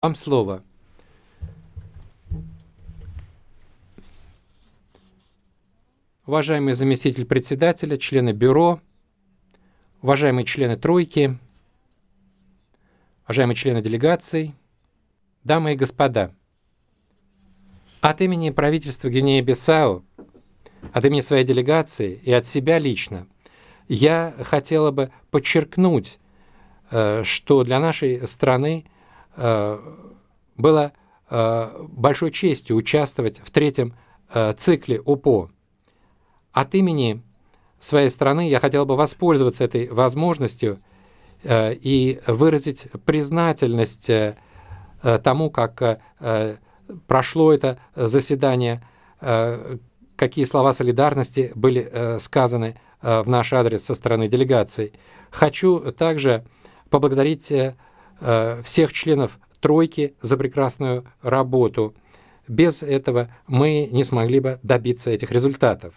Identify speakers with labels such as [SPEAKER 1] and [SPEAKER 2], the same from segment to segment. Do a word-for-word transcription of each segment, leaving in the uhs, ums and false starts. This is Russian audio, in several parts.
[SPEAKER 1] Вам слово. Уважаемый заместитель председателя, члены бюро, уважаемые члены тройки, уважаемые члены делегаций, дамы и господа, от имени правительства Гвинеи-Бисау, от имени своей делегации и от себя лично я хотела бы подчеркнуть, что для нашей страны было большой честью участвовать в третьем цикле ОПО. От имени своей страны я хотел бы воспользоваться этой возможностью и выразить признательность тому, как прошло это заседание, какие слова солидарности были сказаны в наш адрес со стороны делегаций. Хочу также поблагодарить всех членов тройки за прекрасную работу. Без этого мы не смогли бы добиться этих результатов.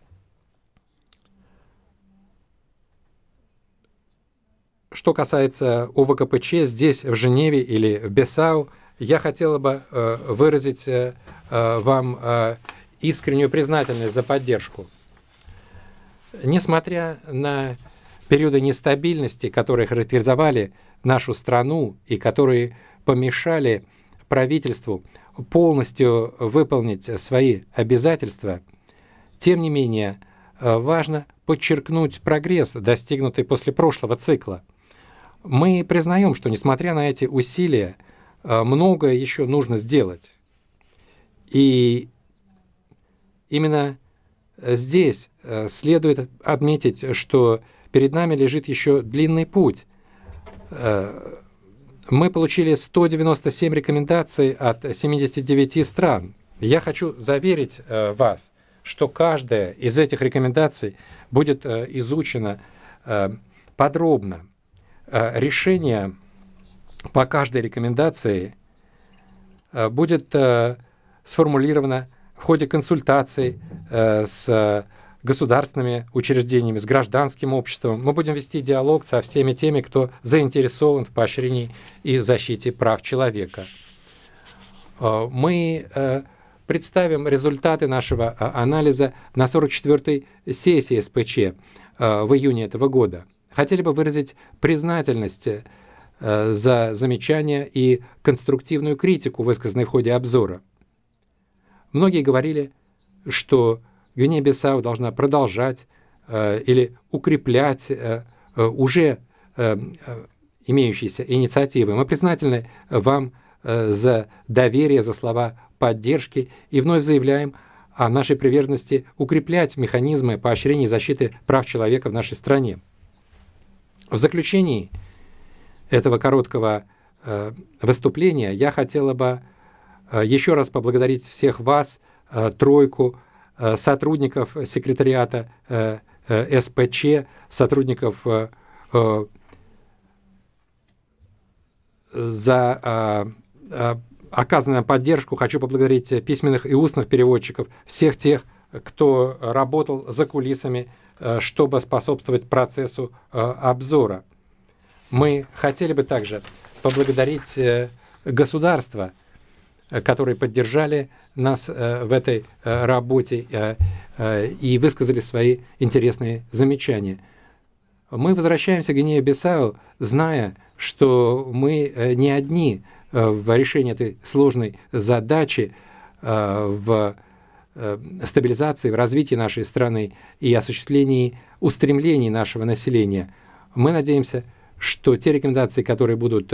[SPEAKER 1] Что касается ОВКПЧ здесь, в Женеве или в Бисау, я хотела бы выразить вам искреннюю признательность за поддержку. Несмотря на периоды нестабильности, которые характеризовали нашу страну и которые помешали правительству полностью выполнить свои обязательства, тем не менее важно подчеркнуть прогресс, достигнутый после прошлого цикла. Мы признаем, что, несмотря на эти усилия, многое еще нужно сделать. И именно здесь следует отметить, что перед нами лежит еще длинный путь. Мы получили сто девяносто семь рекомендаций от семидесяти девяти стран. Я хочу заверить вас, что каждая из этих рекомендаций будет изучена подробно. Решение по каждой рекомендации будет сформулировано в ходе консультаций с государственными учреждениями, с гражданским обществом. Мы будем вести диалог со всеми теми, кто заинтересован в поощрении и защите прав человека. Мы представим результаты нашего анализа на сорок четвёртой сессии СПЧ в июне этого года. Хотели бы выразить признательность за замечания и конструктивную критику, высказанную в ходе обзора. Многие говорили, что Гвинея-Бисау должна продолжать или укреплять уже имеющиеся инициативы. Мы признательны вам за доверие, за слова поддержки и вновь заявляем о нашей приверженности укреплять механизмы поощрения и защиты прав человека в нашей стране. В заключении этого короткого э, выступления я хотела бы э, еще раз поблагодарить всех вас, э, тройку, э, сотрудников секретариата э, э, СПЧ, сотрудников э, э, за э, э, оказанную поддержку. Хочу поблагодарить письменных и устных переводчиков, всех тех, кто работал за кулисами, э, чтобы способствовать процессу э, обзора. Мы хотели бы также поблагодарить государства, которые поддержали нас в этой работе и высказали свои интересные замечания. Мы возвращаемся в Гвинею-Бисау, зная, что мы не одни в решении этой сложной задачи в стабилизации, в развитии нашей страны и осуществлении устремлений нашего населения. Мы надеемся, что те рекомендации, которые будут